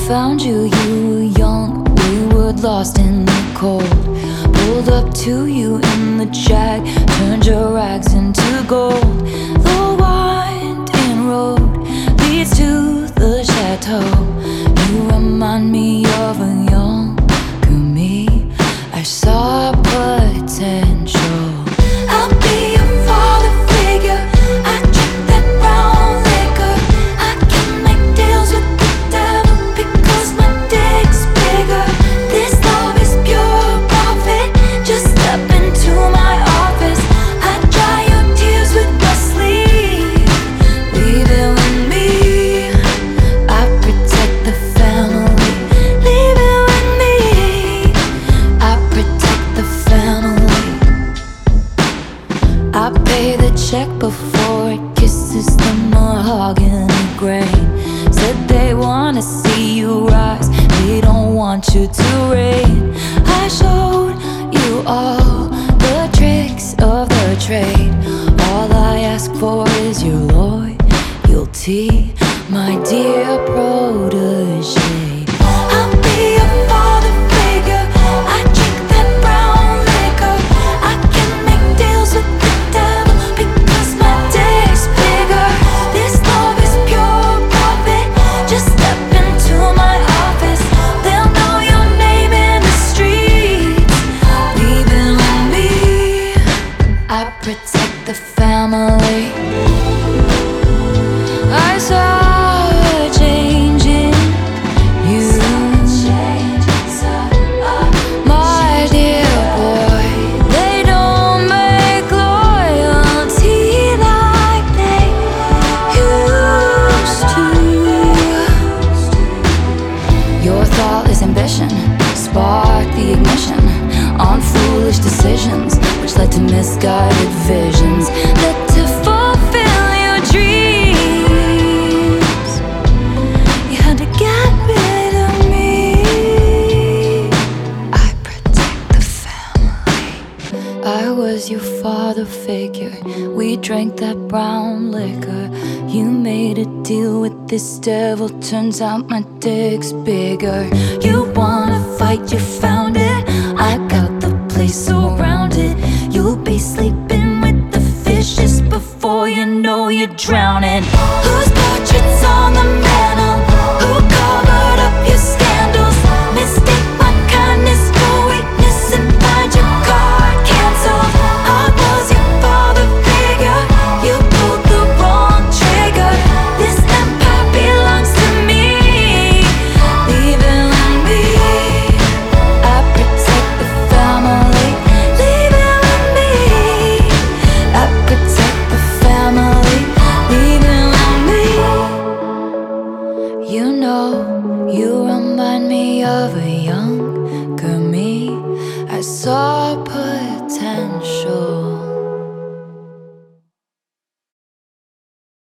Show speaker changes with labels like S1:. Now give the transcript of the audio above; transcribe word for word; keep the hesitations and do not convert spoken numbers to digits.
S1: found you, you were young, wayward, lost in the cold. Pulled up to you in the jag, turned your rags into gold. The winding road leads to the chateau. You remind me of a younger me. I saw potential. I'll be your father figure. I drink that brown liquor. I can make deals with the devil because my dick's bigger. This love is pure profit. Just step into my office. I dry your tears with my sleeve. Leave it with me. I protect the family. Leave it with me. I protect the family. I pay the check before it kisses the mahogany grain. Said they wanna see you rise, they don't want you to reign. I showed you all the tricks of the trade. All I ask for is your loyalty, my dear protege. I'll be your father figure. I drink that brown liquor. I can make deals with the devil because my dick's bigger. This love is pure profit. Just step into my office. They'll know your name in the streets. Leave it with me. I protect the family. I saw a change in you, my dear boy. They don't make loyalty like they used to. Your thoughtless ambition sparked the ignition on foolish decisions, which led to misguided visions, led to fulfill your dreams. You had to get rid of me. I protect the family. I was your father figure. We drank that brown liquor. You made a deal with this devil. Turns out my dick's bigger. You wanna fight, you found it. I got the place surrounded. You'll be sleeping with the fishes before you know you're drowning. Who's